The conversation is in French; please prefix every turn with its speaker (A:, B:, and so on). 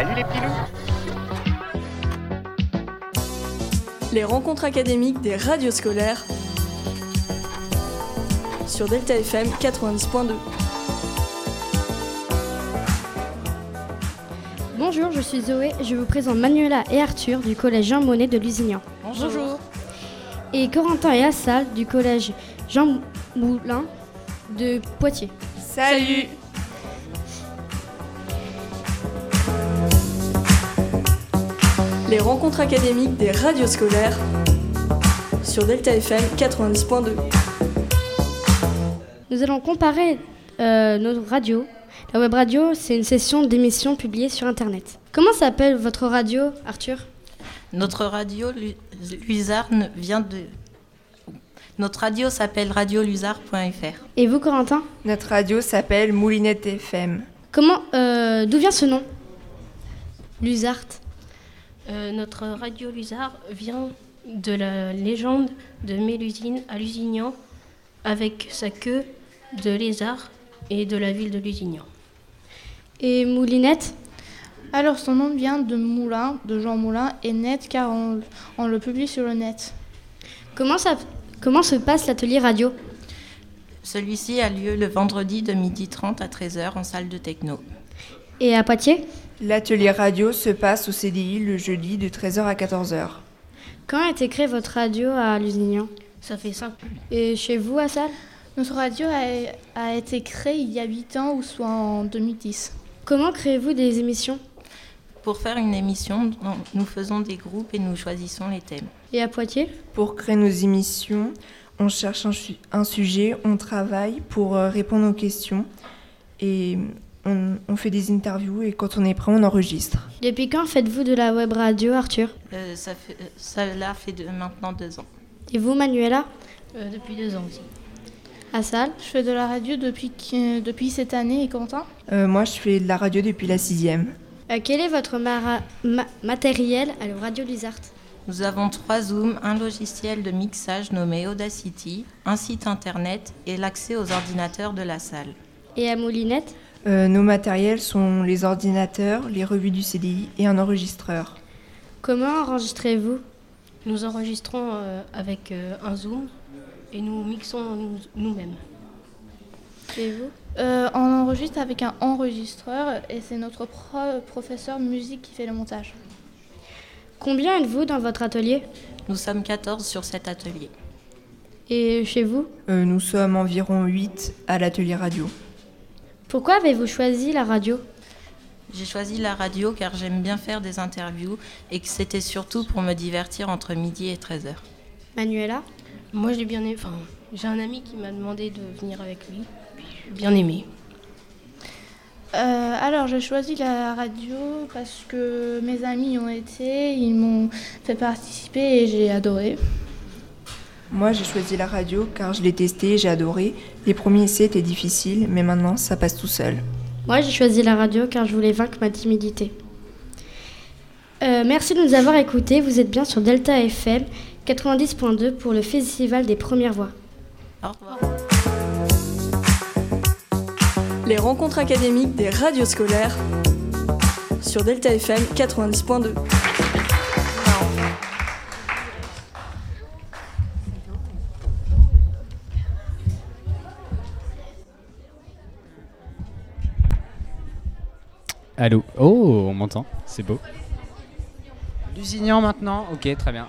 A: Salut les petits loups.
B: Les rencontres académiques des radios scolaires sur Delta FM 90.2.
C: Bonjour, je suis Zoé et je vous présente Manuela et Arthur du collège Jean Monnet de Lusignan.
B: Bonjour.
C: Et Corentin et Assal du collège Jean Moulin de Poitiers.
B: Salut. Les rencontres académiques des radios scolaires sur Delta FM 90.2.
C: Nous allons comparer nos radios. La web radio, c'est une session d'émissions publiées sur Internet. Comment s'appelle votre radio, Arthur ?
D: Notre radio Luzarne vient de... Notre radio s'appelle radioluzard.fr.
C: Et vous, Corentin ?
E: Notre radio s'appelle Moulinette FM.
C: D'où vient ce nom ? Luzart.
F: Notre radio Luzard vient de la légende de Mélusine à Lusignan avec sa queue de lézard et de la ville de Lusignan.
C: Et Moulinette ?
G: Alors son nom vient de Moulin, de Jean Moulin, et net car on le publie sur le net.
C: Comment se passe l'atelier radio ?
D: Celui-ci a lieu le vendredi de 12h30 à 13h en salle de techno.
C: Et à Poitiers ?
E: L'atelier radio se passe au CDI le jeudi de 13h à 14h.
C: Quand a été créée votre radio à Lusignan ?
F: Ça fait 5 ans.
C: Et chez vous, Assal ?
G: Notre radio a été créée il y a 8 ans, ou soit en 2010.
C: Comment créez-vous des émissions ?
D: Pour faire une émission, nous faisons des groupes et nous choisissons les thèmes.
C: Et à Poitiers ?
E: Pour créer nos émissions, on cherche un sujet, on travaille pour répondre aux questions et on fait des interviews et quand on est prêt, on enregistre.
C: Depuis quand faites-vous de la web radio, Arthur ?
D: Ça fait maintenant 2 ans.
C: Et vous, Manuela ?
F: Depuis 2 ans aussi.
C: Assal ?
G: Je fais de la radio depuis cette année, et Quentin ?
E: Moi, je fais de la radio depuis la 6e.
C: Quel est votre matériel à la radio Luzart ?
D: Nous avons 3 zooms, un logiciel de mixage nommé Audacity, un site internet et l'accès aux ordinateurs de la salle.
C: Et à Moulinette ?
E: Nos matériels sont les ordinateurs, les revues du CDI et un enregistreur.
C: Comment enregistrez-vous ?
F: Nous enregistrons avec un zoom et nous mixons nous-mêmes.
C: Et vous ?
G: On enregistre avec un enregistreur et c'est notre professeur musique qui fait le montage.
C: Combien êtes-vous dans votre atelier ?
D: Nous sommes 14 sur cet atelier.
C: Et chez vous ?
E: Nous sommes environ 8 à l'atelier radio.
C: Pourquoi avez-vous choisi la radio ?
D: J'ai choisi la radio car j'aime bien faire des interviews et que c'était surtout pour me divertir entre midi et 13h.
C: Manuela ?
F: Moi, j'ai bien aimé. J'ai un ami qui m'a demandé de venir avec lui. J'ai bien aimé.
G: Alors, j'ai choisi la radio parce que mes amis y ont été, ils m'ont fait participer et j'ai adoré.
E: Moi, j'ai choisi la radio car je l'ai testée et j'ai adoré. Les premiers essais étaient difficiles, mais maintenant, ça passe tout seul.
C: Moi, j'ai choisi la radio car je voulais vaincre ma timidité. Merci de nous avoir écoutés. Vous êtes bien sur Delta FM 90.2 pour le Festival des Premières Voix.
D: Au revoir.
B: Les rencontres académiques des radios scolaires sur Delta FM 90.2.
H: Allô ? Oh, on m'entend, c'est beau.
I: Lusignan maintenant, ok, très bien.